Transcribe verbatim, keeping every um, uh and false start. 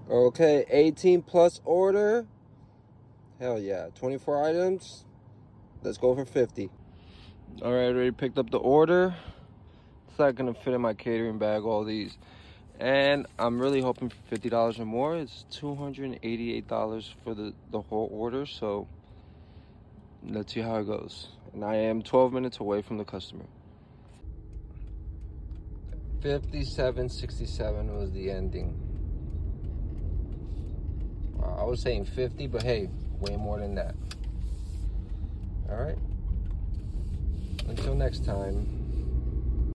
Okay, eighteen plus order. Hell yeah, twenty-four items. Let's go for fifty. All right, already picked up the order. It's not gonna fit in my catering bag, all these. And I'm really hoping for fifty dollars or more. It's two hundred eighty-eight dollars for the, the whole order, so let's see how it goes. And I am twelve minutes away from the customer. fifty-seven sixty-seven was the ending. I was saying fifty, but hey, way more than that. All right. Until next time.